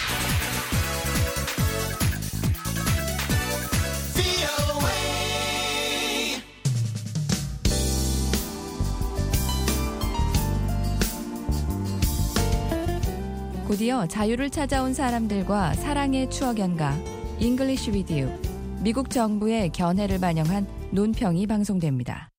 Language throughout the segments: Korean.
곧이어 자유를 찾아온 사람들과 사랑의 추억 연가 English with You, 미국 정부의 견해를 반영한 논평이 방송됩니다.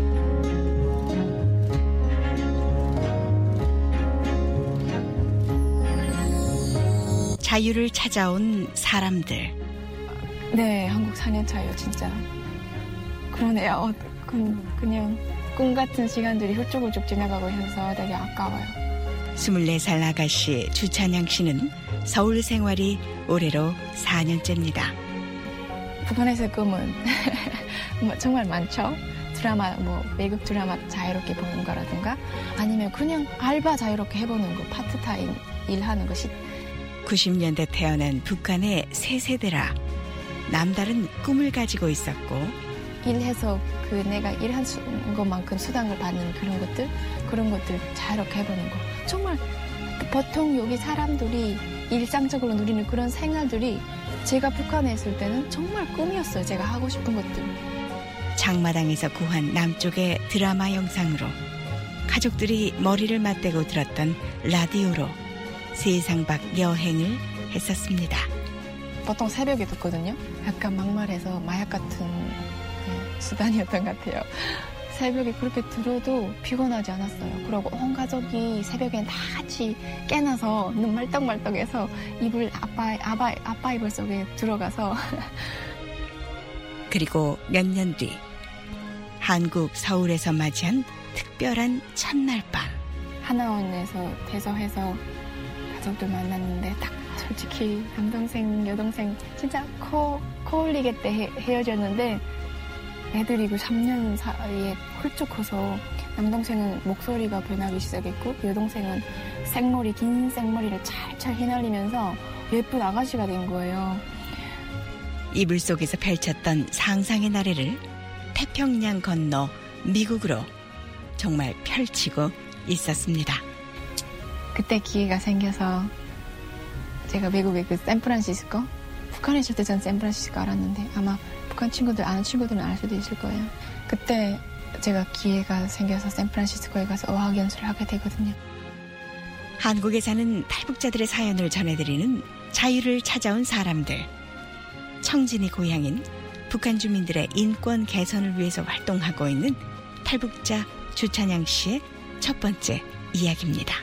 자유를 찾아온 사람들. 네, 한국 4년 차예요, 진짜. 그러네요. 그냥 꿈 같은 시간들이 훌쩍훌쩍 지나가고 해서 되게 아까워요. 24살 아가씨 주찬양 씨는 서울 생활이 올해로 4년째입니다. 북한에서의 꿈은 정말 많죠. 드라마, 외국 드라마 자유롭게 보는 거라든가 아니면 그냥 알바 자유롭게 해보는 거, 파트타임 일하는 것이. 90년대 태어난 북한의 새 세대라 남다른 꿈을 가지고 있었고, 일해서 내가 일한 것만큼 수당을 받는 그런 것들 자유롭게 해보는 거. 정말 보통 여기 사람들이 일상적으로 누리는 그런 생활들이 제가 북한에 있을 때는 정말 꿈이었어요. 제가 하고 싶은 것들. 장마당에서 구한 남쪽의 드라마 영상으로, 가족들이 머리를 맞대고 들었던 라디오로 세상 밖 여행을 했었습니다. 보통 새벽에 듣거든요. 약간 막말해서 마약 같은 수단이었던 것 같아요. 새벽에 그렇게 들어도 피곤하지 않았어요. 그리고 온 가족이 새벽엔 다 같이 깨나서 눈 말떡말떡해서 아빠 이불 속에 들어가서. 그리고 몇 년 뒤 한국 서울에서 맞이한 특별한 첫날 밤, 하나원에서 대서해서 가족들 만났는데 딱 솔직히 남동생 여동생 진짜 코 흘리겠대 헤어졌는데, 애들이 3년 사이에 훌쩍 커서 남동생은 목소리가 변하기 시작했고 여동생은 긴 생머리를 찰찰 휘날리면서 예쁜 아가씨가 된 거예요. 이불 속에서 펼쳤던 상상의 나래를 태평양 건너 미국으로 정말 펼치고 있었습니다. 그때 기회가 생겨서 제가 미국의 샌프란시스코, 북한에 있을 때 전 샌프란시스코 알았는데 아마 북한 친구들 아는 친구들은 알 수도 있을 거예요. 그때 제가 기회가 생겨서 샌프란시스코에 가서 어학연수를 하게 되거든요. 한국에 사는 탈북자들의 사연을 전해드리는 자유를 찾아온 사람들. 청진이 고향인 북한 주민들의 인권 개선을 위해서 활동하고 있는 탈북자 주찬양 씨의 첫 번째 이야기입니다.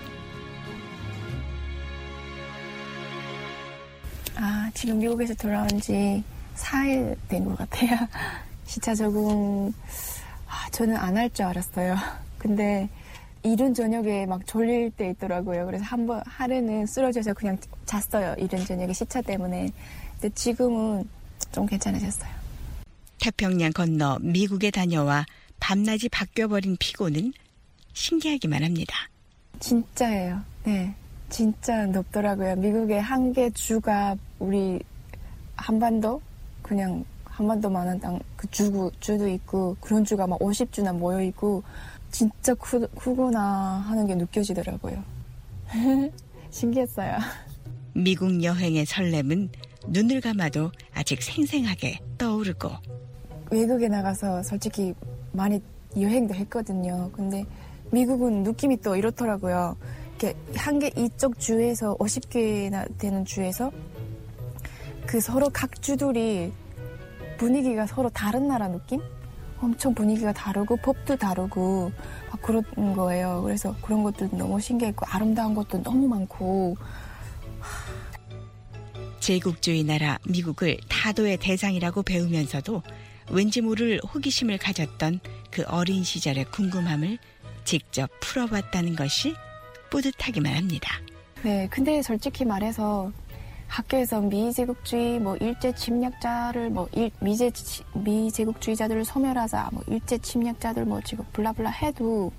지금 미국에서 돌아온 지 4일 된 것 같아요. 시차 적응, 저는 안 할 줄 알았어요. 근데 이른 저녁에 막 졸릴 때 있더라고요. 그래서 하루는 쓰러져서 그냥 잤어요. 이른 저녁에 시차 때문에. 근데 지금은 좀 괜찮아졌어요. 태평양 건너 미국에 다녀와 밤낮이 바뀌어버린 피고는 신기하기만 합니다. 진짜예요. 네, 진짜 높더라고요. 미국의 한 개 주가 우리 한반도, 그냥 한반도만한 땅, 주도 있고 그런 주가 막 50주나 모여 있고 진짜 크구나 하는 게 느껴지더라고요. 신기했어요. 미국 여행의 설렘은 눈을 감아도 아직 생생하게 떠오르고, 외국에 나가서 솔직히 많이 여행도 했거든요. 근데 미국은 느낌이 또 이렇더라고요. 이렇게 이쪽 주에서 50개나 되는 주에서 서로 각 주들이 분위기가 서로 다른 나라 느낌? 엄청 분위기가 다르고 법도 다르고 막 그런 거예요. 그래서 그런 것도 너무 신기했고 아름다운 것도 너무 많고. 제국주의 나라 미국을 타도의 대상이라고 배우면서도 왠지 모를 호기심을 가졌던 그 어린 시절의 궁금함을 직접 풀어봤다는 것이 뿌듯하기만 합니다. 네, 근데 솔직히 말해서 학교에서 미제국주의, 일제 침략자를, 미제국주의자들을 소멸하자, 일제 침략자들, 지금 블라블라 해도,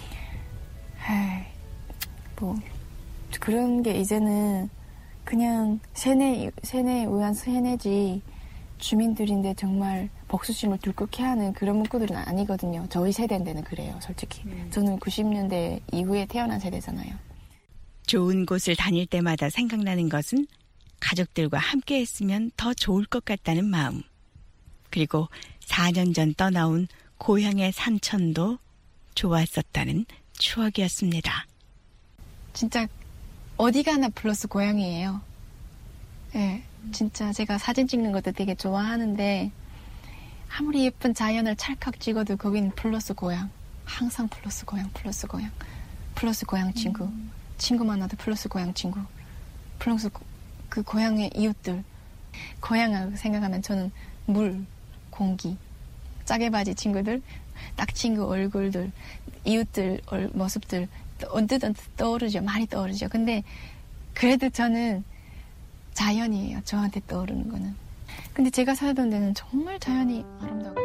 그런 게 이제는 그냥 세뇌에 의한 세뇌지, 주민들인데 정말 복수심을 들끓게 하는 그런 문구들은 아니거든요. 저희 세대인데는 그래요, 솔직히. 저는 90년대 이후에 태어난 세대잖아요. 좋은 곳을 다닐 때마다 생각나는 것은 가족들과 함께 했으면 더 좋을 것 같다는 마음. 그리고 4년 전 떠나온 고향의 산천도 좋았었다는 추억이었습니다. 진짜 어디 가나 플러스 고향이에요. 네, 진짜 제가 사진 찍는 것도 되게 좋아하는데 아무리 예쁜 자연을 찰칵 찍어도 거기는 플러스 고향. 항상 플러스 고향, 플러스 고향. 플러스 고향 친구. 친구 만나도 플러스 고향 친구. 플러스 그 고향의 이웃들. 고향을 생각하면 저는 물, 공기, 짜게바지 친구들, 딱 친구 얼굴들, 이웃들 모습들 언뜻 떠오르죠. 많이 떠오르죠. 근데 그래도 저는 자연이에요. 저한테 떠오르는 거는. 근데 제가 살던 데는 정말 자연이 아름다워.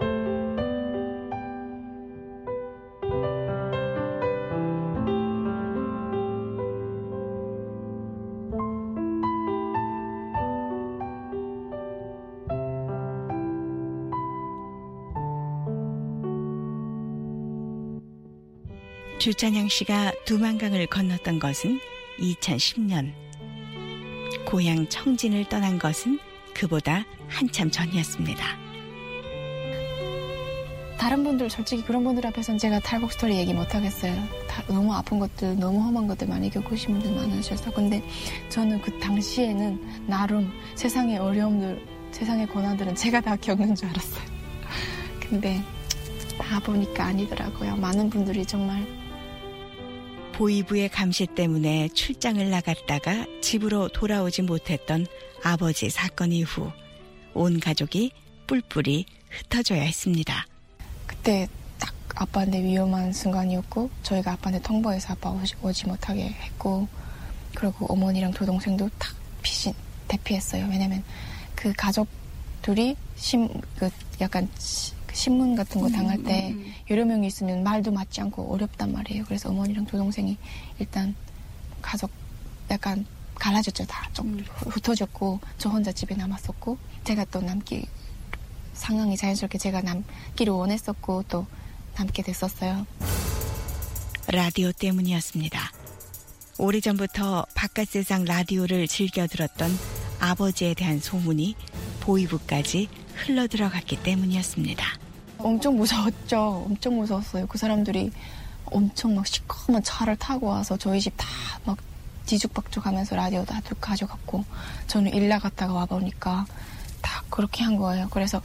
주찬양 씨가 두만강을 건넜던 것은 2010년. 고향 청진을 떠난 것은 그보다 한참 전이었습니다. 다른 분들 솔직히 그런 분들 앞에서는 제가 탈북 스토리 얘기 못하겠어요. 너무 아픈 것들, 너무 험한 것들 많이 겪으신 분들 많으셔서. 근데 저는 그 당시에는 나름 세상의 어려움들, 세상의 고난들은 제가 다 겪는 줄 알았어요. 근데 다 보니까 아니더라고요. 많은 분들이 정말. 보이부의 감시 때문에 출장을 나갔다가 집으로 돌아오지 못했던 아버지 사건 이후 온 가족이 뿔뿔이 흩어져야 했습니다. 그때 딱 아빠한테 위험한 순간이었고 저희가 아빠한테 통보해서 아빠 오지 못하게 했고 그리고 어머니랑 조동생도 딱 대피했어요. 왜냐면 그 가족들이 약간 신문 같은 거 당할 때 여러 명이 있으면 말도 맞지 않고 어렵단 말이에요. 그래서 어머니랑 조동생이 일단 가족 약간 갈라졌죠. 다 좀 흩어졌고 저 혼자 집에 남았었고 제가 또 상황이 자연스럽게 제가 남기를 원했었고 또 남게 됐었어요. 라디오 때문이었습니다. 오래전부터 바깥 세상 라디오를 즐겨 들었던 아버지에 대한 소문이 보이부까지 흘러들어갔기 때문이었습니다. 엄청 무서웠죠. 엄청 무서웠어요. 그 사람들이 엄청 막 시커먼 차를 타고 와서 저희 집 다 막 뒤죽박죽하면서 라디오 다 가져갔고 저는 일 나갔다가 와보니까 다 그렇게 한 거예요. 그래서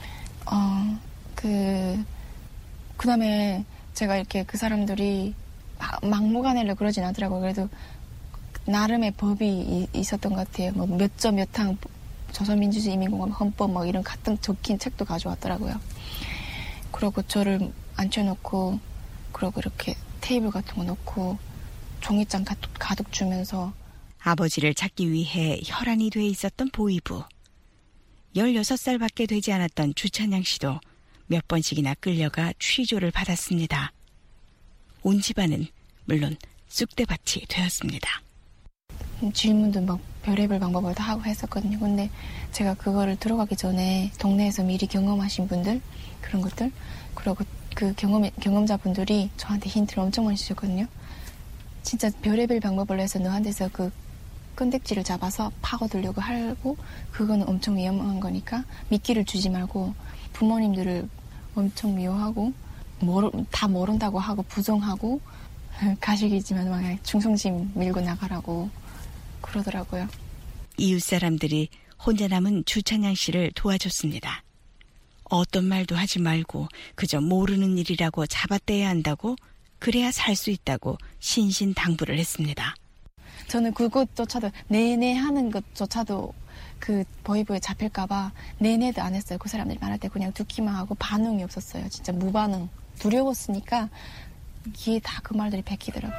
그 다음에 제가 이렇게 그 사람들이 막무가내로 그러진 않더라고요. 그래도 나름의 법이 있었던 것 같아요. 뭐 몇 점 몇 항 조선민주주의 인민공화국 헌법 뭐 이런 같은 적힌 책도 가져왔더라고요. 그러고 저를 앉혀놓고 그러고 이렇게 테이블 같은 거 놓고 종이장 가득 주면서 아버지를 찾기 위해 혈안이 돼 있었던 보이부. 16살밖에 되지 않았던 주찬양 씨도 몇 번씩이나 끌려가 취조를 받았습니다. 온 집안은 물론 쑥대밭이 되었습니다. 질문도 막 별의별 방법을 다 하고 했었거든요. 근데 제가 그거를 들어가기 전에 동네에서 미리 경험하신 분들 그런 것들 그리고 그 경험자분들이 저한테 힌트를 엄청 많이 주셨거든요. 진짜 별의별 방법을 해서 너한테서 그 끈덕지를 잡아서 파고들려고 하고 그거는 엄청 위험한 거니까 미끼를 주지 말고 부모님들을 엄청 미워하고 다 모른다고 하고 부정하고 가식이지만 막 중성심 밀고 나가라고 그러더라고요. 이웃 사람들이 혼자 남은 주찬양 씨를 도와줬습니다. 어떤 말도 하지 말고 그저 모르는 일이라고 잡아떼야 한다고 그래야 살 수 있다고 신신당부를 했습니다. 저는 그것조차도 내내 하는 것조차도 그 보이부에 잡힐까봐 내내도 안 했어요. 그 사람들이 말할 때 그냥 듣기만 하고 반응이 없었어요. 진짜 무반응. 두려웠으니까 귀에 다 그 말들이 베끼더라고요.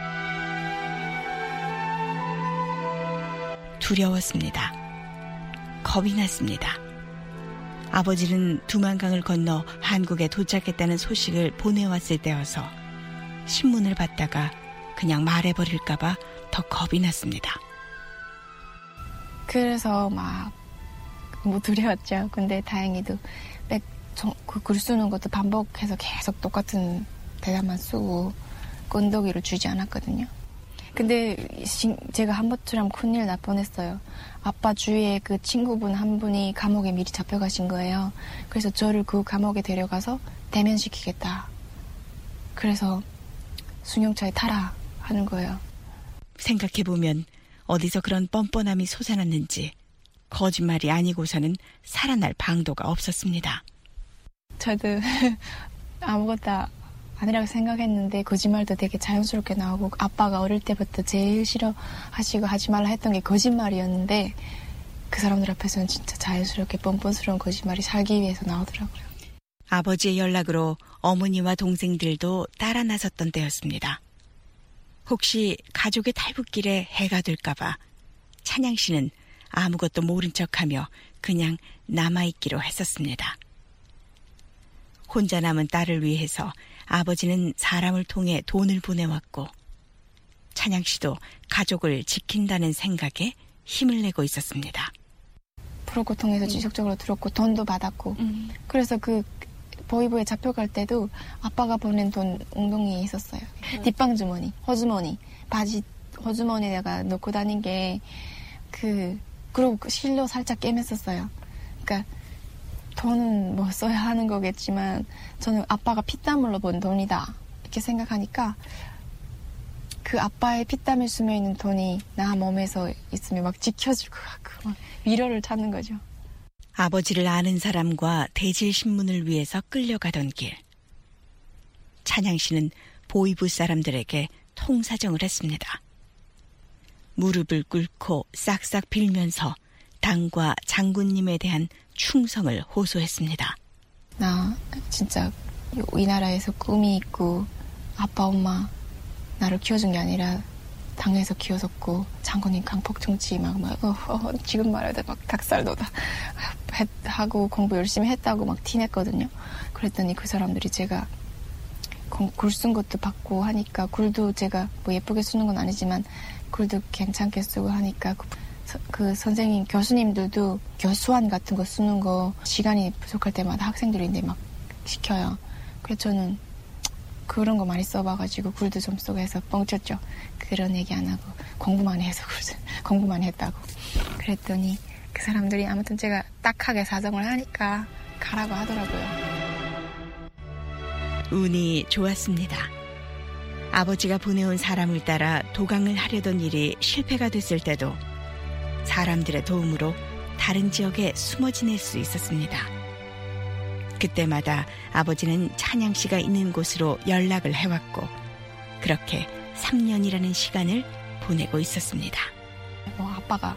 두려웠습니다. 겁이 났습니다. 아버지는 두만강을 건너 한국에 도착했다는 소식을 보내왔을 때여서 신문을 받다가 그냥 말해버릴까봐 더 겁이 났습니다. 그래서 막 두려웠죠. 근데 다행히도 글 쓰는 것도 반복해서 계속 똑같은 대답만 쓰고 끈덕이를 주지 않았거든요. 근데 제가 한 번처럼 큰일 날 뻔했어요. 아빠 주위에 그 친구분 한 분이 감옥에 미리 잡혀가신 거예요. 그래서 저를 그 감옥에 데려가서 대면시키겠다. 그래서 승용차에 타라 하는 거예요. 생각해보면 어디서 그런 뻔뻔함이 솟아났는지 거짓말이 아니고서는 살아날 방도가 없었습니다. 저도 아무것도 아니라고 생각했는데 거짓말도 되게 자연스럽게 나오고 아빠가 어릴 때부터 제일 싫어하시고 하지 말라 했던 게 거짓말이었는데 그 사람들 앞에서는 진짜 자연스럽게 뻔뻔스러운 거짓말이 살기 위해서 나오더라고요. 아버지의 연락으로 어머니와 동생들도 따라 나섰던 때였습니다. 혹시 가족의 탈북길에 해가 될까봐 찬양 씨는 아무것도 모른 척하며 그냥 남아있기로 했었습니다. 혼자 남은 딸을 위해서 아버지는 사람을 통해 돈을 보내왔고 찬양 씨도 가족을 지킨다는 생각에 힘을 내고 있었습니다. 브로커 통해서 지속적으로 들었고 돈도 받았고 그래서 그 보이부에 잡혀갈 때도 아빠가 보낸 돈 웅덩이에 있었어요. 뒷방 주머니, 허주머니, 바지 허주머니에다가 넣고 다닌 게 그리고 실로 살짝 꿰맸었어요. 그러니까 돈은 뭐 써야 하는 거겠지만 저는 아빠가 피땀으로 번 돈이다 이렇게 생각하니까 그 아빠의 피땀에 스며있는 돈이 나 몸에서 있으면 막 지켜줄 것 같고 막 위로를 찾는 거죠. 아버지를 아는 사람과 대질신문을 위해서 끌려가던 길. 찬양 씨는 보이부 사람들에게 통사정을 했습니다. 무릎을 꿇고 싹싹 빌면서 당과 장군님에 대한 충성을 호소했습니다. 나 진짜 이 나라에서 꿈이 있고 아빠 엄마 나를 키워준 게 아니라 당에서 키워줬고 장군님 강폭정치 지금 말해도 막 닭살 돋아 하고 공부 열심히 했다고 막 티냈거든요. 그랬더니 그 사람들이 제가 글 쓴 것도 받고 하니까 글도 제가 뭐 예쁘게 쓰는 건 아니지만 글도 괜찮게 쓰고 하니까 그 선생님 교수님들도 교수안 같은 거 쓰는 거 시간이 부족할 때마다 학생들인데 막 시켜요. 그래서 저는 그런 거 많이 써봐가지고 글도 좀 쓰고 해서 뻥쳤죠. 그런 얘기 안 하고 공부만 해서 공부만 했다고. 그랬더니 그 사람들이 아무튼 제가 딱하게 사정을 하니까 가라고 하더라고요. 운이 좋았습니다. 아버지가 보내온 사람을 따라 도강을 하려던 일이 실패가 됐을 때도 사람들의 도움으로 다른 지역에 숨어 지낼 수 있었습니다. 그때마다 아버지는 찬양 씨가 있는 곳으로 연락을 해왔고 그렇게 3년이라는 시간을 보내고 있었습니다. 아빠가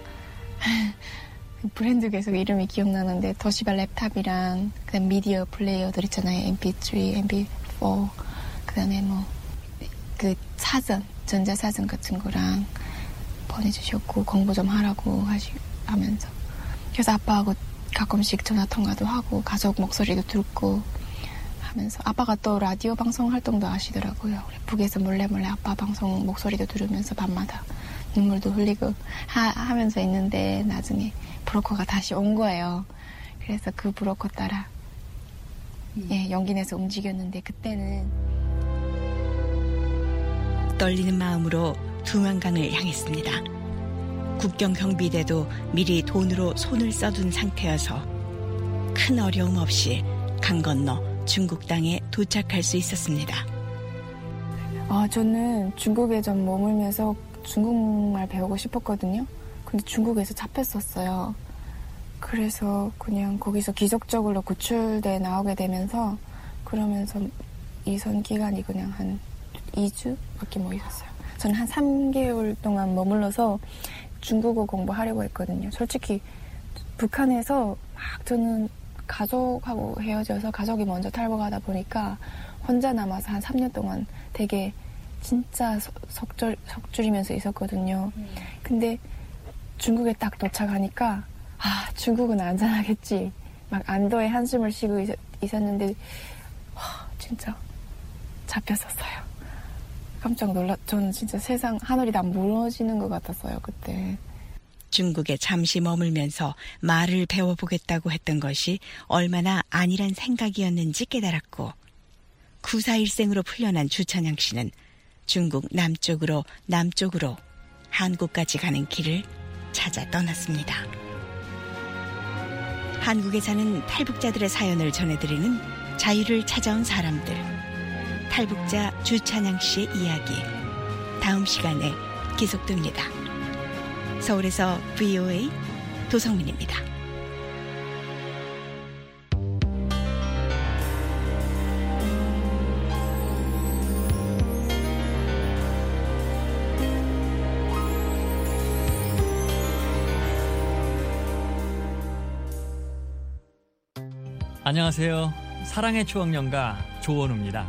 브랜드 계속 이름이 기억나는데 도시바 랩탑이랑 그다음 미디어 플레이어들 있잖아요. MP3, MP4 그다음에 그 사전, 전자사전 같은 거랑 보내주셨고 공부 좀 하라고 하면서 그래서 아빠하고 가끔씩 전화통화도 하고 가족 목소리도 듣고 하면서 아빠가 또 라디오 방송 활동도 하시더라고요. 북에서 몰래 아빠 방송 목소리도 들으면서 밤마다 눈물도 흘리고 하면서 있는데 나중에 브로커가 다시 온 거예요. 그래서 그 브로커 따라 용기 내서 움직였는데 그때는 떨리는 마음으로 두만강을 향했습니다. 국경 경비대도 미리 돈으로 손을 써둔 상태여서 큰 어려움 없이 강 건너 중국 땅에 도착할 수 있었습니다. 저는 중국에 좀 머물면서 중국말 배우고 싶었거든요. 근데 중국에서 잡혔었어요. 그래서 그냥 거기서 기적적으로 구출돼 나오게 되면서 그러면서 이선 기간이 그냥 한 2주밖에 못 있었어요. 저는 한 3개월 동안 머물러서 중국어 공부하려고 했거든요. 솔직히 북한에서 막 저는 가족하고 헤어져서 가족이 먼저 탈북하다 보니까 혼자 남아서 한 3년 동안 되게 진짜 석줄이면서 있었거든요. 근데 중국에 딱 도착하니까 중국은 안전하겠지. 막 안도의 한숨을 쉬고 있었는데 진짜 잡혔었어요. 깜짝 저는 진짜 세상 하늘이 다 무너지는 것 같았어요. 그때. 중국에 잠시 머물면서 말을 배워보겠다고 했던 것이 얼마나 아니란 생각이었는지 깨달았고 94일생으로 풀려난 주찬양 씨는 중국 남쪽으로 한국까지 가는 길을 찾아 떠났습니다. 한국에 사는 탈북자들의 사연을 전해드리는 자유를 찾아온 사람들. 탈북자 주찬양 씨의 이야기. 다음 시간에 계속됩니다. 서울에서 VOA 도성민입니다. 안녕하세요. 사랑의 추억연가 조원우입니다.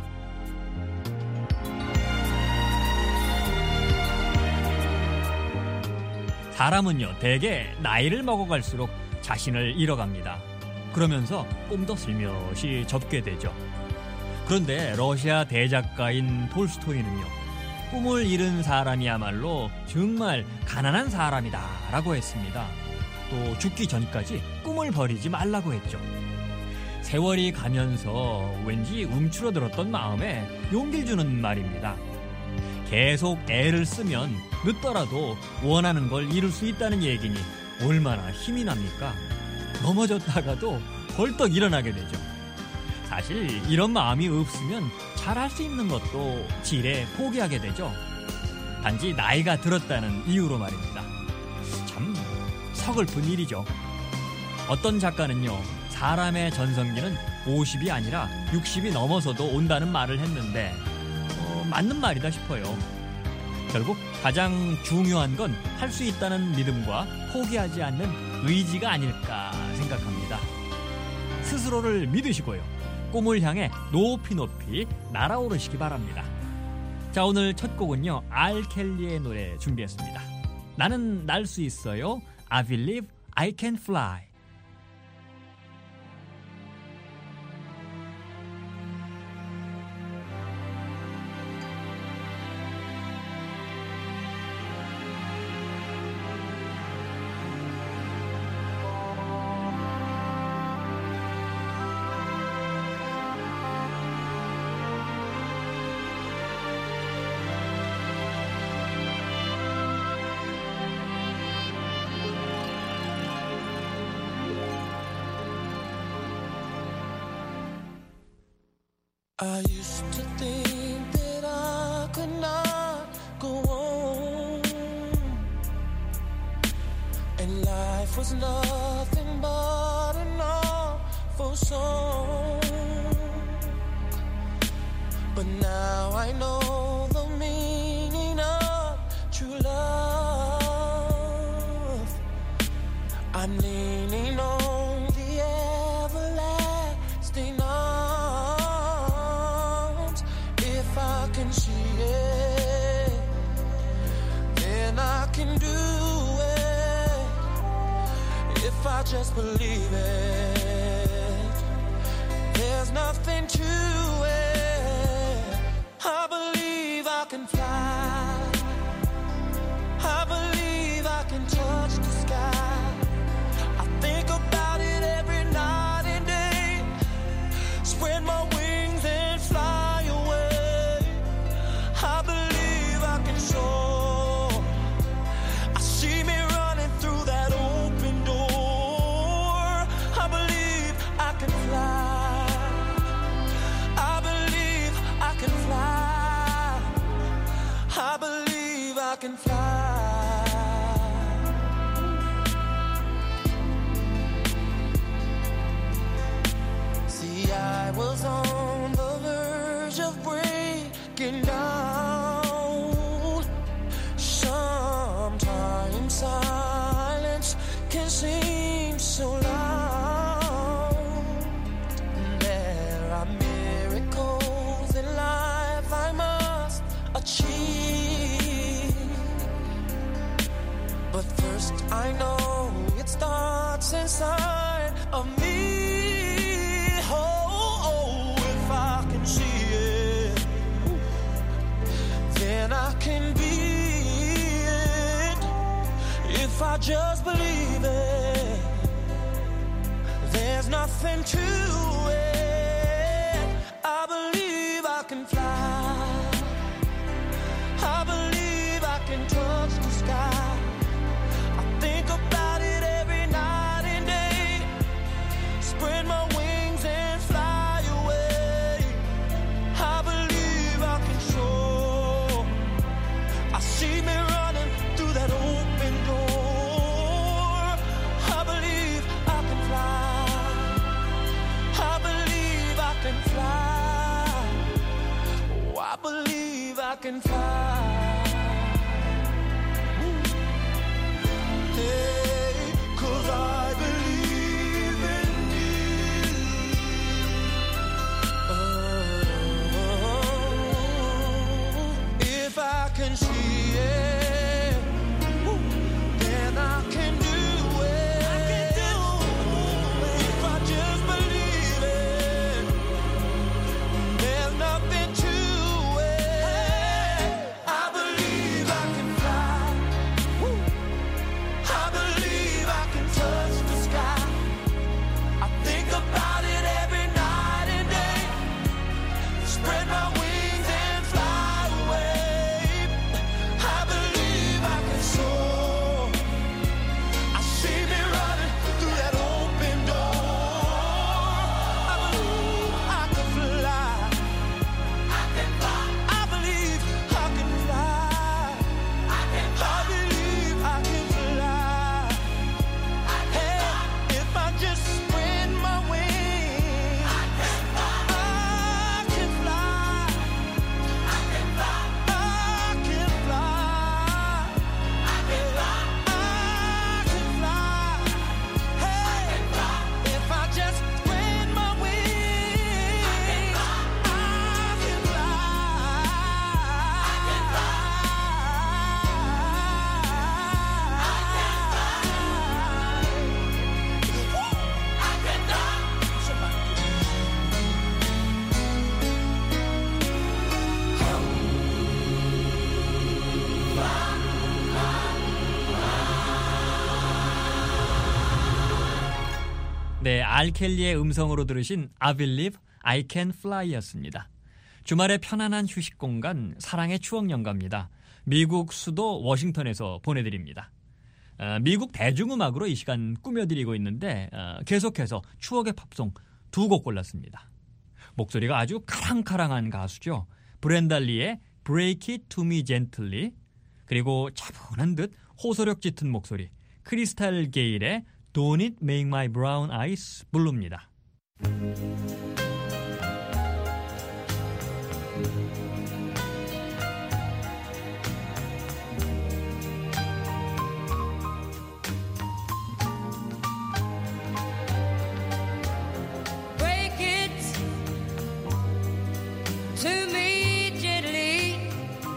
사람은요, 대개 나이를 먹어갈수록 자신을 잃어갑니다. 그러면서 꿈도 슬며시 접게 되죠. 그런데 러시아 대작가인 톨스토이는요, 꿈을 잃은 사람이야말로 정말 가난한 사람이다 라고 했습니다. 또 죽기 전까지 꿈을 버리지 말라고 했죠. 세월이 가면서 왠지 움츠러들었던 마음에 용기를 주는 말입니다. 계속 애를 쓰면 늦더라도 원하는 걸 이룰 수 있다는 얘기니 얼마나 힘이 납니까? 넘어졌다가도 벌떡 일어나게 되죠. 사실 이런 마음이 없으면 잘할 수 있는 것도 지레 포기하게 되죠. 단지 나이가 들었다는 이유로 말입니다. 참 서글픈 일이죠. 어떤 작가는요, 사람의 전성기는 50이 아니라 60이 넘어서도 온다는 말을 했는데 맞는 말이다 싶어요. 결국 가장 중요한 건 할 수 있다는 믿음과 포기하지 않는 의지가 아닐까 생각합니다. 스스로를 믿으시고요. 꿈을 향해 높이 날아오르시기 바랍니다. 자, 오늘 첫 곡은요, 알 켈리의 노래 준비했습니다. 나는 날 수 있어요. I believe I can fly. I used to think that I could not go on, and life was nothing but an awful song. But now I know the meaning of true love. I'm leaning on the everlasting arms. If I can see it, then I can do it. If I just believe it, there's nothing to it. I believe I can fly. I believe I can touch the sky. I think about it every night and day. Spread my wings and fly away. I believe I can soar. I see me running through that open door. I believe I can fly. I believe I can fly. I believe I can fly. See, I was on the verge of breaking down. Sometimes silence can seem so loud. There are miracles in life I must achieve. But first I know it starts inside of me. Oh, if I can see it, then I can be it. If I just believe it, there's nothing to it. I believe I can fly. can fly. Hey, 'cause I believe in you. Oh, if I can see it, then I can do it. If I just believe it, there's nothing to it. I believe I can fly. I believe I can touch the sky. I think about it every night and day. Spread my wings and fly away. I believe I can soar. I see me running through that open door. I believe I can fly. I can fly. I believe I can fly. I believe I can fly. Hey, if I just spread my wings, I can fly. I can fly. I can fly. I can fly. I can fly. Hey, if I just spread my wings, I can fly. 네, 알켈리의 음성으로 들으신 I Believe I Can Fly였습니다. 주말의 편안한 휴식 공간 사랑의 추억 연가입니다. 미국 수도 워싱턴에서 보내드립니다. 미국 대중음악으로 이 시간 꾸며드리고 있는데 계속해서 추억의 팝송 두 곡 골랐습니다. 목소리가 아주 카랑카랑한 가수죠. 브렌다 리의 Break It To Me Gently, 그리고 차분한 듯 호소력 짙은 목소리 크리스탈 게일의 Don't It Make My Brown Eyes Blue입니다. Break it to me gently.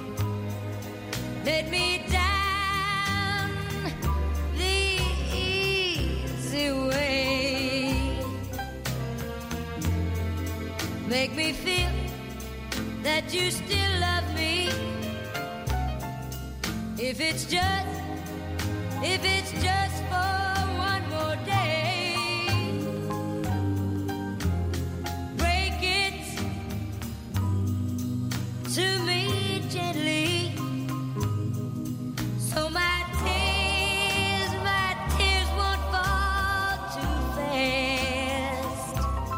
Let me down the easy way. Make me feel that you still love me. If it's just for one more day. Break it to me gently, so my tears won't fall too fast.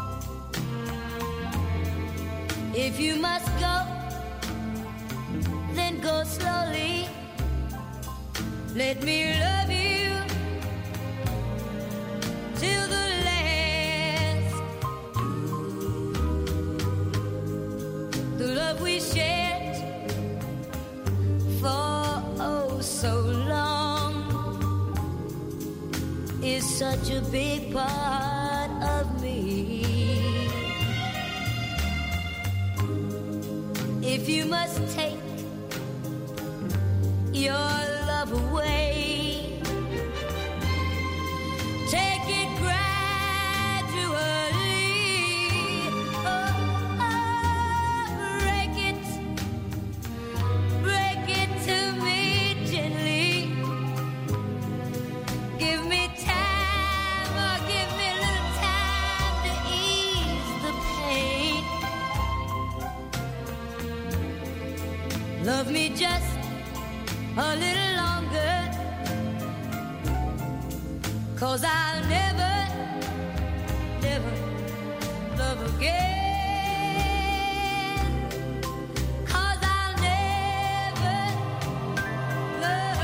If you must go, then go slowly. Let me love you till the last. The love we shared for oh so long is such a big part of me. If you must take your love away, take it gradually. Oh, break it to me gently. Give me time, or give me a little time to ease the pain. Love me just a little longer, 'cause I'll never love again. 'Cause I'll never love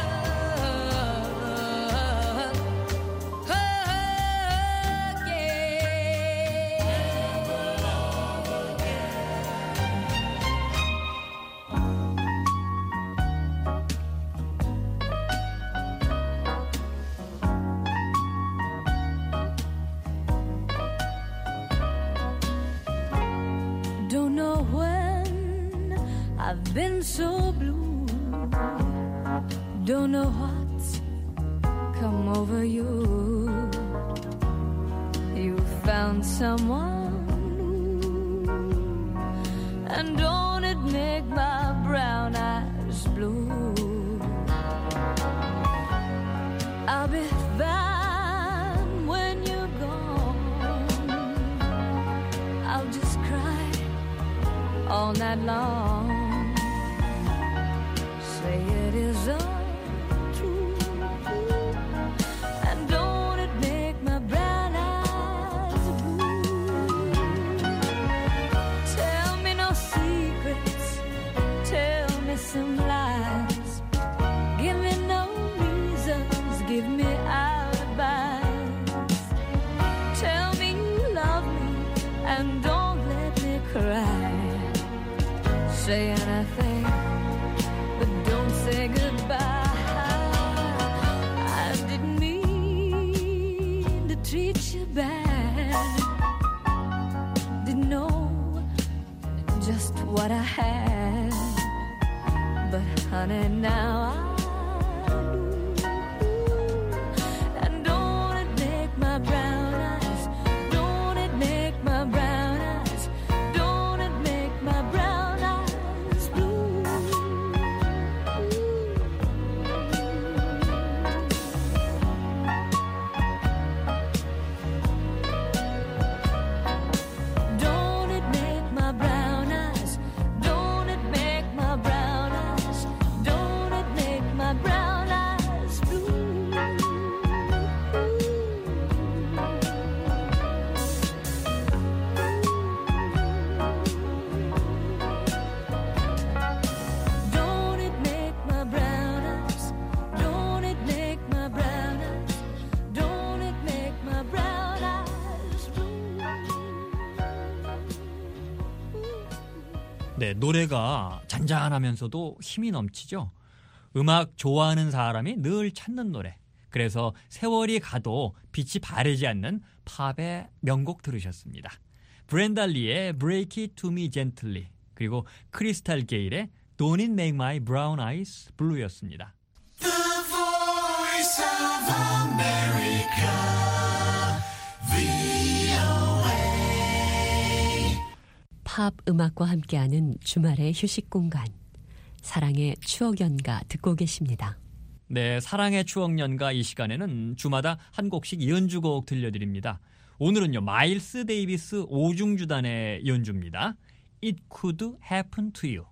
again. been so blue. Don't know what's come over you. You found someone new, and don't it make my brown eyes blue? I'll be fine when you're gone. I'll just cry all night long. Say it is untrue, and don't it make my brown eyes blue? Tell me no secrets, tell me some lies. Give me no reasons, give me alibis. Tell me you love me and don't let me cry. Say anything, but don't say goodbye. I didn't mean to treat you bad. Didn't know just what I had, but honey, now I do. And don't it make my brown eyes, don't it make my brown eyes, don't it make my brown eyes blue? Don't it make my brown eyes, don't it make my brown eyes, don't it make my brown eyes blue? Don't it make my brown eyes, don't it make my brown eyes, don't it make my brown eyes blue? 네, 노래가 잔잔하면서도 힘이 넘치죠. 음악 좋아하는 사람이 늘 찾는 노래. 그래서 세월이 가도 빛이 바래지 않는 팝의 명곡 들으셨습니다. 브렌다 리의 Break It To Me Gently, 그리고 크리스탈 게일의 Don't It Make My Brown Eyes Blue였습니다. The voice of America, VOA. 팝 음악과 함께하는 주말의 휴식 공간. 사랑의 추억 연가 듣고 계십니다. 네, 사랑의 추억 연가 이 시간에는 주마다 한 곡씩 연주곡 들려드립니다. 오늘은요, 마일스 데이비스 오중주단의 연주입니다. It Could Happen To You.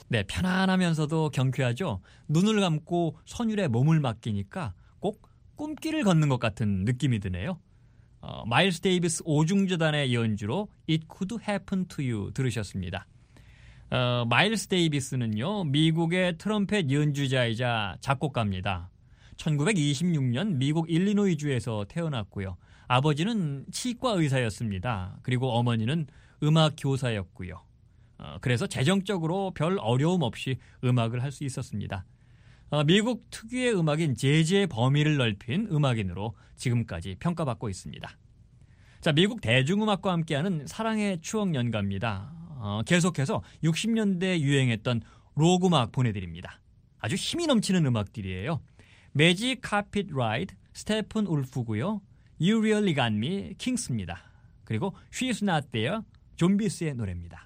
네, 편안하면서도 경쾌하죠. 눈을 감고 선율에 몸을 맡기니까 꼭 꿈길을 걷는 것 같은 느낌이 드네요. 마일스 데이비스 오중저단의 연주로 It Could Happen to You 들으셨습니다. 마일스 데이비스는요, 미국의 트럼펫 연주자이자 작곡가입니다. 1926년 미국 일리노이주에서 태어났고요. 아버지는 치과 의사였습니다. 그리고 어머니는 음악 교사였고요. 그래서 재정적으로 별 어려움 없이 음악을 할 수 있었습니다. 미국 특유의 음악인 재즈의 범위를 넓힌 음악인으로 지금까지 평가받고 있습니다. 자, 미국 대중음악과 함께하는 사랑의 추억 연가입니다. 계속해서 60년대에 유행했던 록 음악 보내드립니다. 아주 힘이 넘치는 음악들이에요. 매직 카핏 라이드, 스테픈 울프고요. You Really Got Me, 킹스입니다. 그리고 She's Not There, 좀비스의 노래입니다.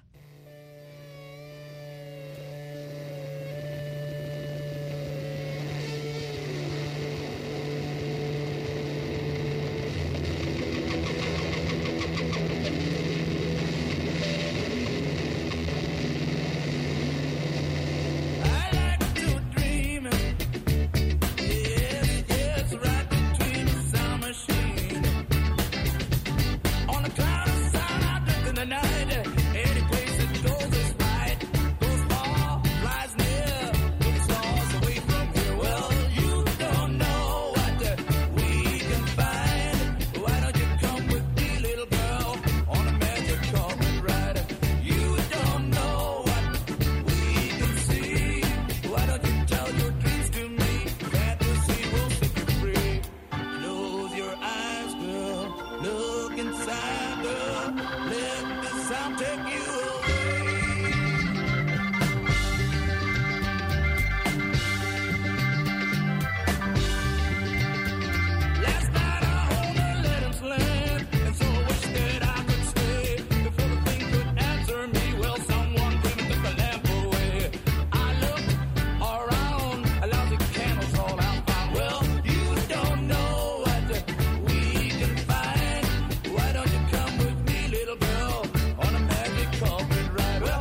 Right.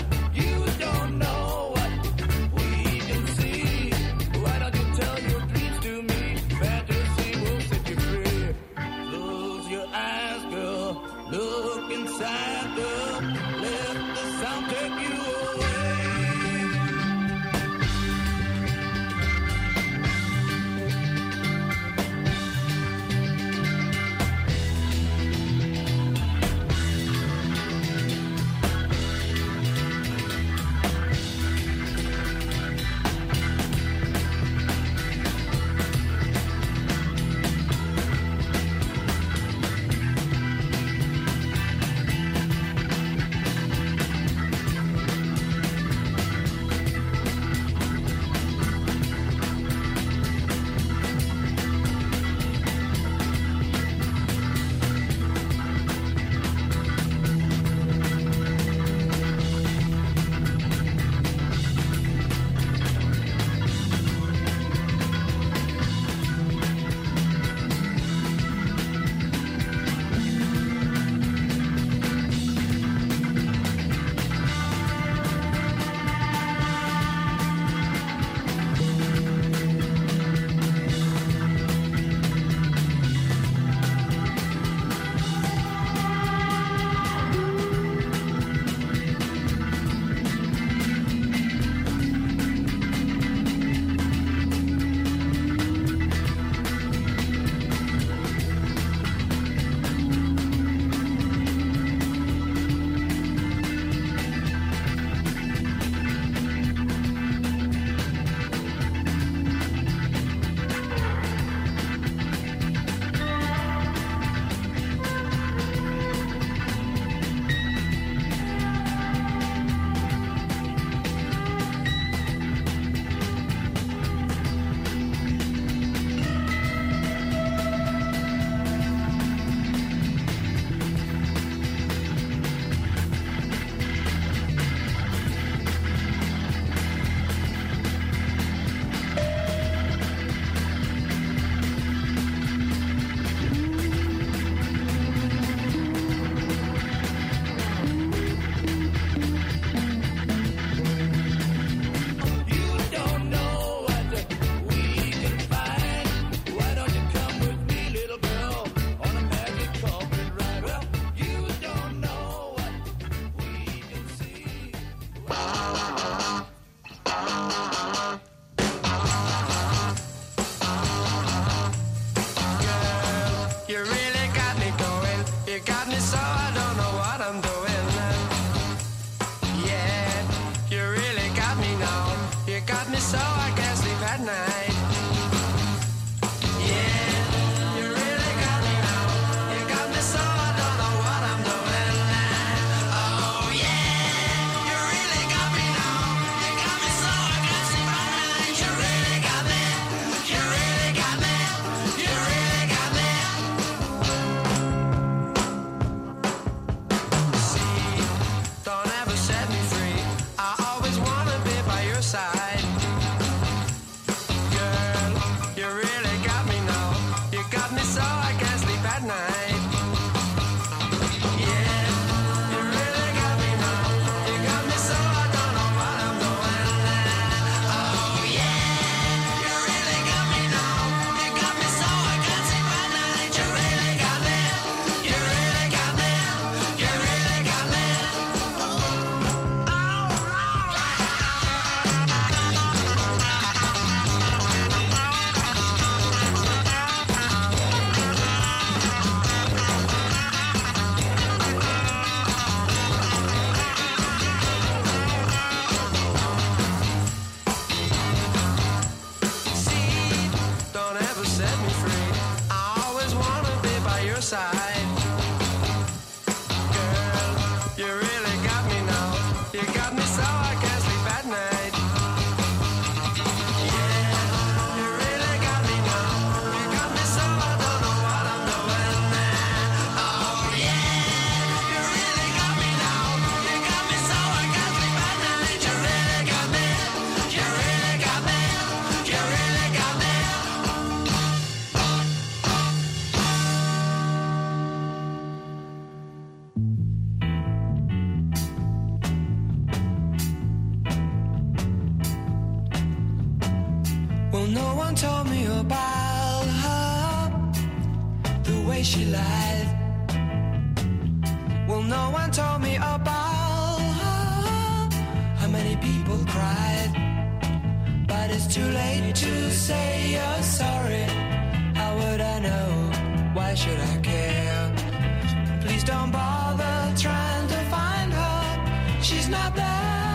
way she lied. Well, no one told me about how many people cried. But it's too late to say you're sorry. How would I know? Why should I care? Please don't bother trying to find her. She's not there.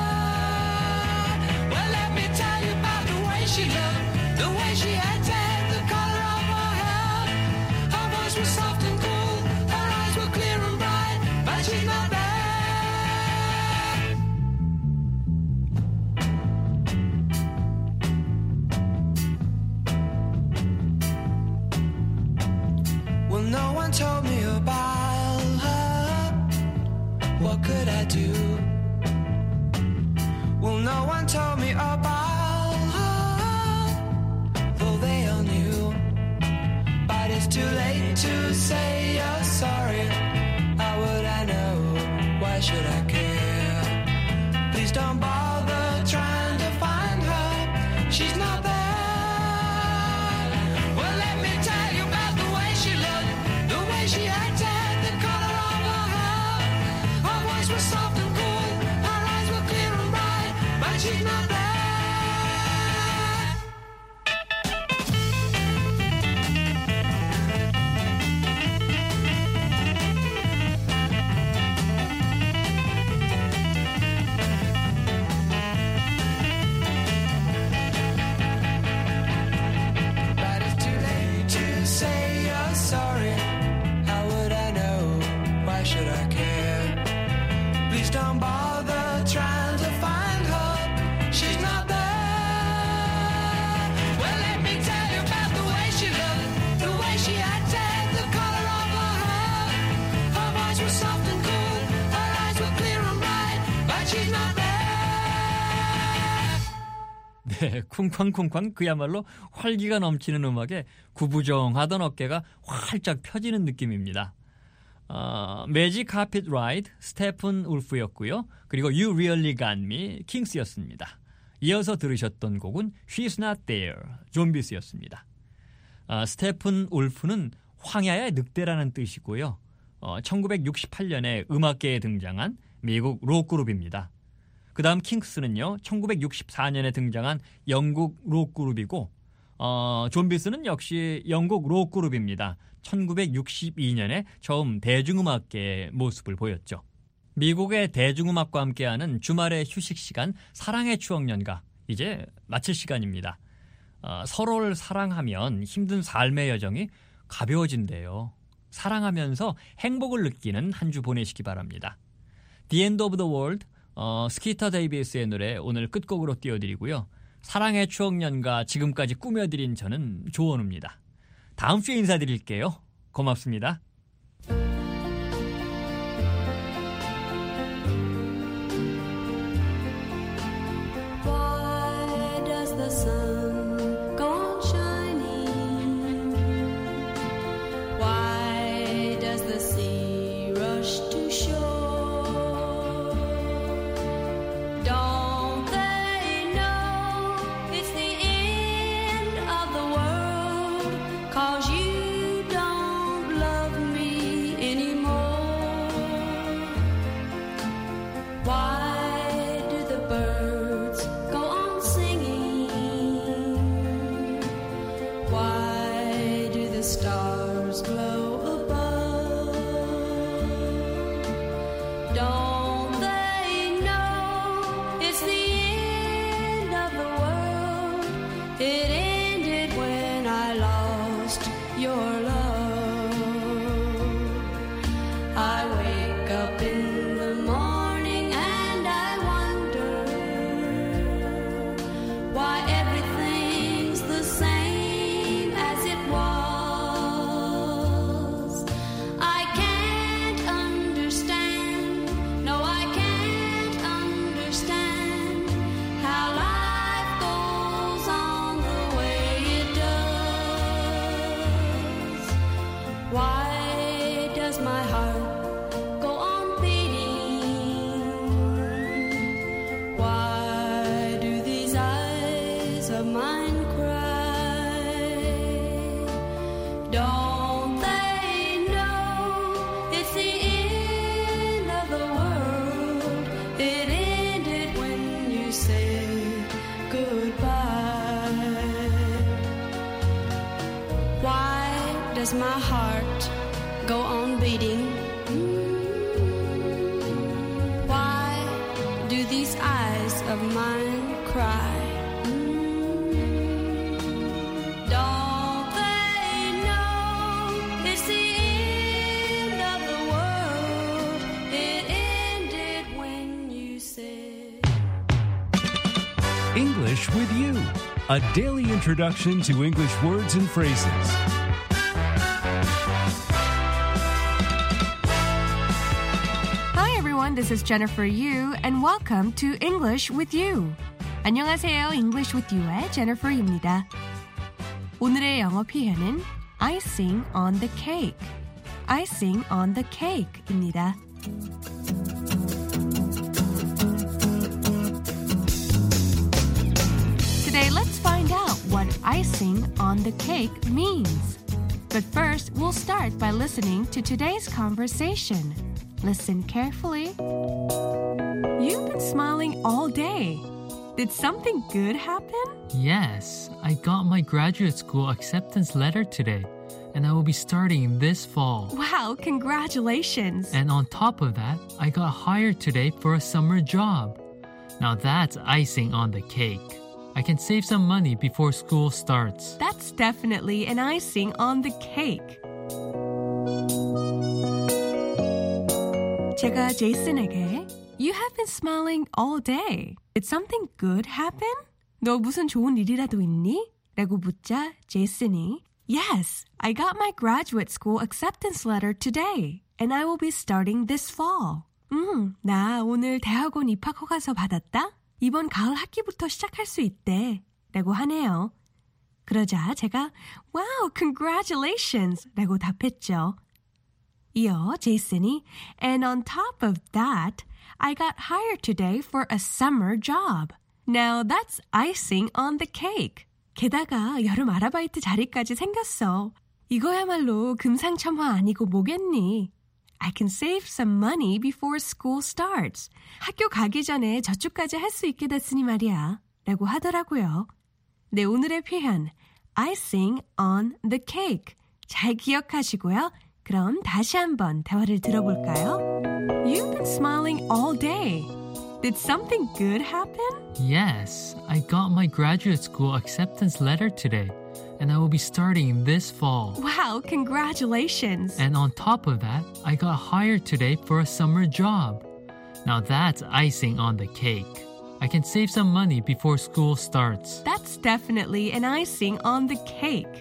Well, let me tell you about the way she looked, the way she acted, the color of her hair. Her voice was soft and cool, her eyes were clear and bright, but she's not there. Well, no one told me about her. What could I do? Well, no one told me about her, though they all knew. But it's too late to say you're sorry. How would I know? Why should I care? Please don't bother trying to find her. She's not there. Well, let me tell you about the way she looked, the way she acted, the color of her hair. Her voice was soft and cool, her eyes were clear and bright, but she's not there. But it's too late to say you're sorry. How would I know? Why should I care? Please don't bother trying to find her. She's not there. Well, let me tell you about the way she looked, the way she acted, the color of her hair. Her voice was soft and cool, her eyes were clear and bright, but she's not there. 네, 쿵쾅쿵쾅 그야말로 활기가 넘치는 음악에 구부정하던 어깨가 활짝 펴지는 느낌입니다. 매직 카펫 라이드 스테픈 울프였고요. 그리고 You Really Got Me 킹스였습니다. 이어서 들으셨던 곡은 She's Not There 좀비스였습니다. 스테픈 울프는 황야의 늑대라는 뜻이고요. 1968년에 음악계에 등장한 미국 록그룹입니다. 그 다음 킹스는요, 1964년에 등장한 영국 록그룹이고, 좀비스는 역시 영국 록그룹입니다. 1962년에 처음 대중음악계의 모습을 보였죠. 미국의 대중음악과 함께하는 주말의 휴식시간 사랑의 추억연가, 이제 마칠 시간입니다. 서로를 사랑하면 힘든 삶의 여정이 가벼워진대요. 사랑하면서 행복을 느끼는 한 주 보내시기 바랍니다. The End of the World, 스키터 데이비스의 노래 오늘 끝곡으로 띄워드리고요. 사랑의 추억연가 지금까지 꾸며드린 저는 조원우입니다. 다음 주에 인사드릴게요. 고맙습니다. Why does the sun go on shining? Why does the sea rush to shore? Don't they know it's the end of the world? 'Cause you don't love me anymore. Why do the birds go on singing? Why do the stars glow above? Don't they know it's the end of the world? It ended when I lost your love. I wake up in the morning and I wonder why everything's the same as it was. I can't understand does my heart go on beating? Why do these eyes of mine cry? Don't they know it's the end of the world? It ended when you said English with You, a daily introduction to English words and phrases. Hi everyone, this is Jennifer Yu and welcome to English with You. 안녕하세요, English with You의 Jennifer입니다. 오늘의 영어 표현은 icing on the cake, icing on the cake입니다. Today, let's find out what icing on the cake means. But first, we'll start by listening to today's conversation. Listen carefully. You've been smiling all day. Did something good happen? Yes, I got my graduate school acceptance letter today, and I will be starting this fall. Wow, congratulations. And on top of that, I got hired today for a summer job. Now that's icing on the cake. I can save some money before school starts. That's definitely an icing on the cake. 제가 제이슨에게 You have been smiling all day. Did something good happen? 너 무슨 좋은 일이라도 있니? 라고 묻자 제이슨이 Yes, I got my graduate school acceptance letter today, and I will be starting this fall. 나 오늘 대학원 입학 허가서 받았다. 이번 가을 학기부터 시작할 수 있대. 라고 하네요. 그러자 제가 Wow, congratulations! 라고 답했죠. 이어 제이슨이 And on top of that, I got hired today for a summer job. Now that's icing on the cake. 게다가 여름 아르바이트 자리까지 생겼어. 이거야말로 금상첨화 아니고 뭐겠니? I can save some money before school starts. 학교 가기 전에 저축까지 할 수 있게 됐으니 말이야. 라고 하더라고요. 네, 오늘의 표현 icing on the cake. 잘 기억하시고요. 그럼 다시 한번 대화를 들어볼까요? You've been smiling all day. Did something good happen? Yes, I got my graduate school acceptance letter today, and I will be starting this fall. Wow, congratulations. And on top of that, I got hired today for a summer job. Now that's icing on the cake. I can save some money before school starts. That's definitely an icing on the cake.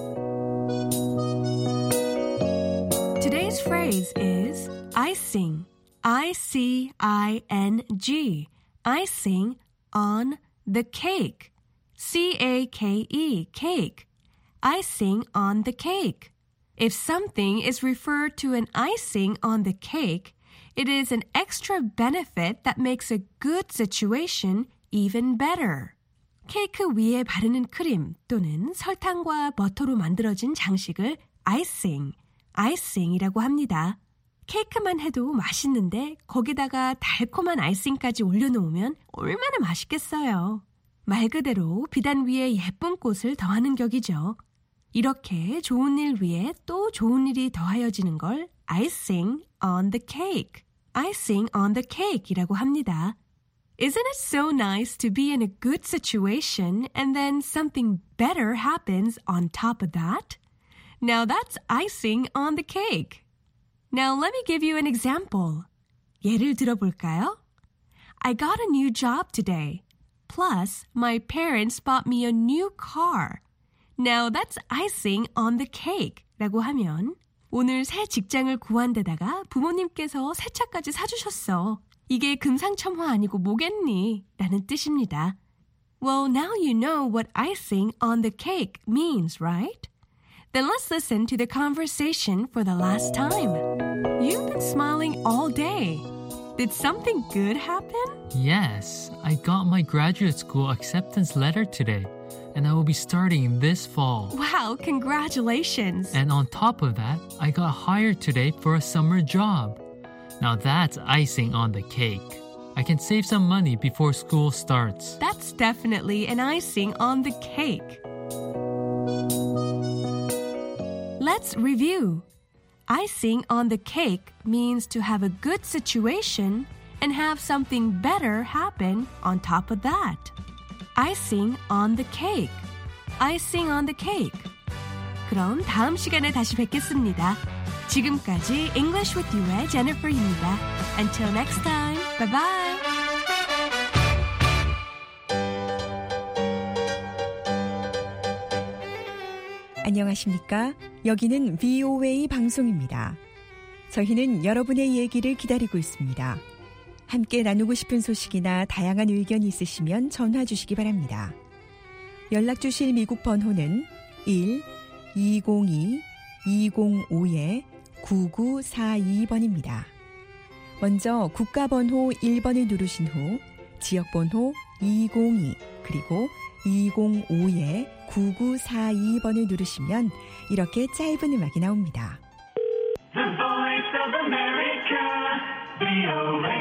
Today's phrase is icing. I-C-I-N-G. Icing on the cake. C-A-K-E, cake. Icing on the cake. If something is referred to an icing on the cake, it is an extra benefit that makes a good situation even better. 케이크 위에 바르는 크림 또는 설탕과 버터로 만들어진 장식을 아이싱이라고 합니다. 케이크만 해도 맛있는데 거기다가 달콤한 아이싱까지 올려놓으면 얼마나 맛있겠어요. 말 그대로 비단 위에 예쁜 꽃을 더하는 격이죠. 이렇게 좋은 일 위에 또 좋은 일이 더하여지는 걸 icing on the cake, icing on the cake이라고 합니다. Isn't it so nice to be in a good situation and then something better happens on top of that? Now that's icing on the cake. Now let me give you an example. 예를 들어볼까요? I got a new job today. Plus, my parents bought me a new car. Now that's icing on the cake. 라고 하면 오늘 새 직장을 구한 데다가 부모님께서 새 차까지 사주셨어. 이게 금상첨화 아니고 뭐겠니? 라는 뜻입니다. Well, now you know what icing on the cake means, right? Then let's listen to the conversation for the last time. You've been smiling all day. Did something good happen? Yes, I got my graduate school acceptance letter today, and I will be starting this fall. Wow, congratulations. And on top of that, I got hired today for a summer job. Now that's icing on the cake. I can save some money before school starts. That's definitely an icing on the cake. Let's review. Icing on the cake means to have a good situation and have something better happen on top of that. Icing on the cake. Icing on the cake. 그럼 다음 시간에 다시 뵙겠습니다. 지금까지 English with You의 Jennifer입니다. Until next time. Bye bye. 안녕하십니까? 여기는 VOA 방송입니다. 저희는 여러분의 얘기를 기다리고 있습니다. 함께 나누고 싶은 소식이나 다양한 의견이 있으시면 전화 주시기 바랍니다. 연락 주실 미국 번호는 1-202-205-9942번입니다. 먼저 국가번호 1번을 누르신 후 지역번호 202 그리고 205-9942번을 누르시면 이렇게 짧은 음악이 나옵니다. The Voice of America, VOA.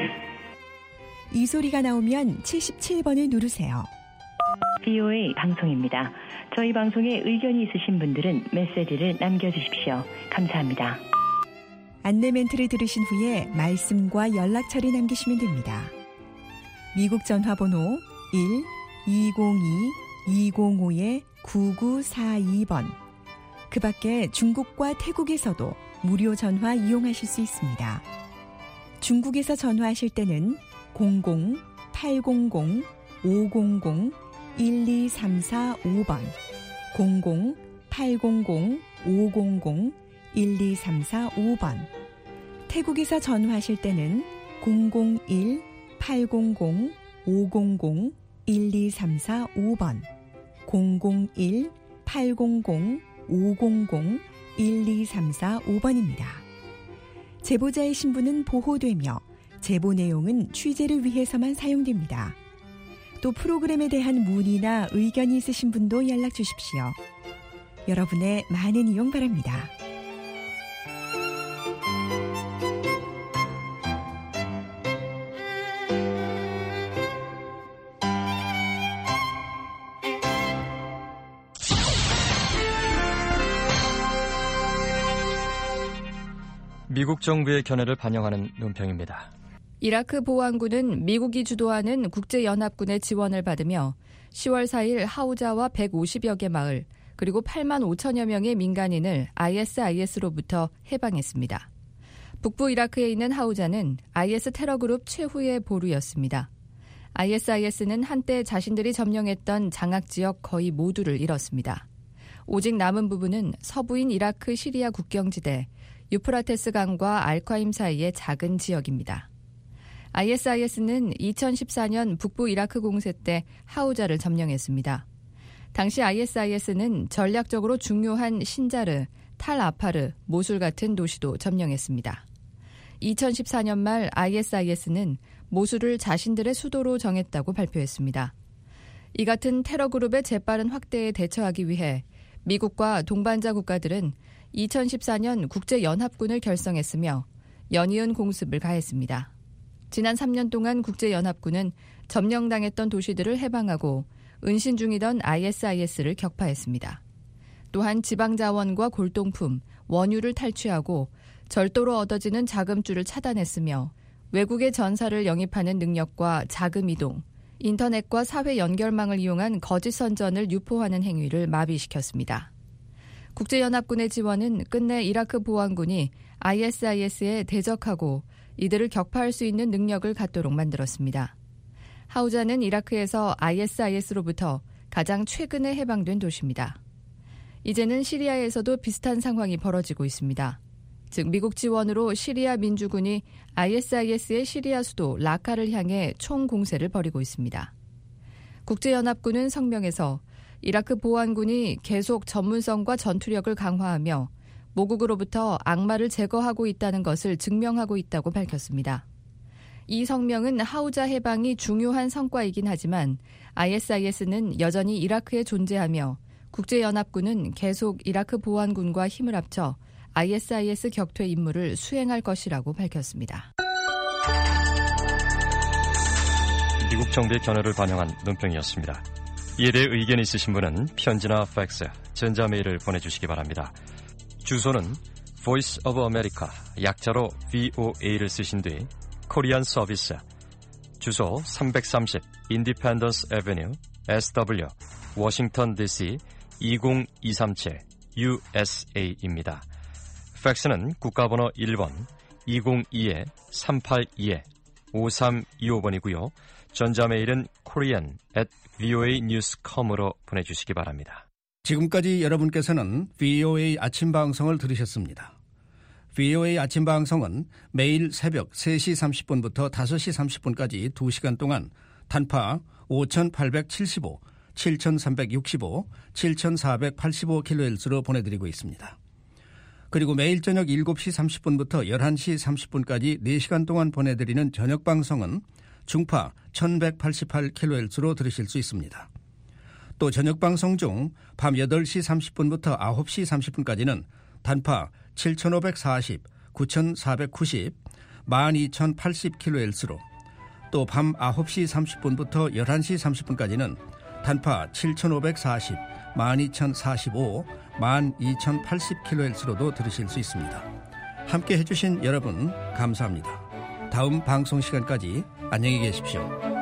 이 소리가 나오면 77번을 누르세요. VOA 방송입니다. 저희 방송에 의견이 있으신 분들은 메시지를 남겨주십시오. 감사합니다. 안내 멘트를 들으신 후에 말씀과 연락처를 남기시면 됩니다. 미국 전화번호 1-202-205-9942번. 그 밖에 중국과 태국에서도 무료 전화 이용하실 수 있습니다. 중국에서 전화하실 때는 00-800-500-12345번 00-800-500-12345번 태국에서 전화하실 때는 001-800-500-12345번 001-800-500-12345번입니다. 제보자의 신분은 보호되며 제보 내용은 취재를 위해서만 사용됩니다. 또 프로그램에 대한 문의나 의견이 있으신 분도 연락 주십시오. 여러분의 많은 이용 바랍니다. 미국 정부의 견해를 반영하는 논평입니다. 이라크 보안군은 미국이 주도하는 국제연합군의 지원을 받으며 10월 4일 하우자와 150여 개 마을 그리고 8만 5천여 명의 민간인을 ISIS로부터 해방했습니다. 북부 이라크에 있는 하우자는 IS 테러그룹 최후의 보루였습니다. ISIS는 한때 자신들이 점령했던 장악지역 거의 모두를 잃었습니다. 오직 남은 부분은 서부인 이라크 시리아 국경지대 유프라테스 강과 알콰임 사이의 작은 지역입니다. ISIS는 2014년 북부 이라크 공세 때 하우자를 점령했습니다. 당시 ISIS는 전략적으로 중요한 신자르, 탈 아파르, 모술 같은 도시도 점령했습니다. 2014년 말 ISIS는 모술을 자신들의 수도로 정했다고 발표했습니다. 이 같은 테러 그룹의 재빠른 확대에 대처하기 위해 미국과 동반자 국가들은 2014년 국제연합군을 결성했으며 연이은 공습을 가했습니다. 지난 3년 동안 국제연합군은 점령당했던 도시들을 해방하고 은신 중이던 ISIS를 격파했습니다. 또한 지방자원과 골동품, 원유를 탈취하고 절도로 얻어지는 자금줄을 차단했으며 외국의 전사를 영입하는 능력과 자금 이동, 인터넷과 사회 연결망을 이용한 거짓 선전을 유포하는 행위를 마비시켰습니다. 국제연합군의 지원은 끝내 이라크 보안군이 ISIS에 대적하고 이들을 격파할 수 있는 능력을 갖도록 만들었습니다. 하우자는 이라크에서 ISIS로부터 가장 최근에 해방된 도시입니다. 이제는 시리아에서도 비슷한 상황이 벌어지고 있습니다. 즉 미국 지원으로 시리아 민주군이 ISIS의 시리아 수도 라카를 향해 총공세를 벌이고 있습니다. 국제연합군은 성명에서 이라크 보안군이 계속 전문성과 전투력을 강화하며 모국으로부터 악마를 제거하고 있다는 것을 증명하고 있다고 밝혔습니다. 이 성명은 하우자 해방이 중요한 성과이긴 하지만 ISIS는 여전히 이라크에 존재하며 국제연합군은 계속 이라크 보안군과 힘을 합쳐 ISIS 격퇴 임무를 수행할 것이라고 밝혔습니다. 미국 정부의 견해를 반영한 논평이었습니다. 이에 대해 의견이 있으신 분은 편지나 팩스, 전자메일을 보내주시기 바랍니다. 주소는 Voice of America, 약자로 VOA를 쓰신 뒤 코리안 서비스, 주소 330 Independence Avenue, SW, 워싱턴 DC 20237 USA입니다. 팩스는 국가번호 1번 202-382-5325번이고요. 전자메일은 korean@voanews.com으로 보내주시기 바랍니다. 지금까지 여러분께서는 VOA 아침 방송을 들으셨습니다. VOA 아침 방송은 매일 새벽 3시 30분부터 5시 30분까지 2시간 동안 단파 5875, 7365, 7485kHz로 보내드리고 있습니다. 그리고 매일 저녁 7시 30분부터 11시 30분까지 4시간 동안 보내드리는 저녁 방송은 중파 1188kHz로 들으실 수 있습니다. 또 저녁 방송 중 밤 8시 30분부터 9시 30분까지는 단파 7540, 9490, 12080kHz로, 또 밤 9시 30분부터 11시 30분까지는 단파 7540, 12045, 12080kHz로도 들으실 수 있습니다. 함께 해주신 여러분 감사합니다. 다음 방송 시간까지 안녕히 계십시오.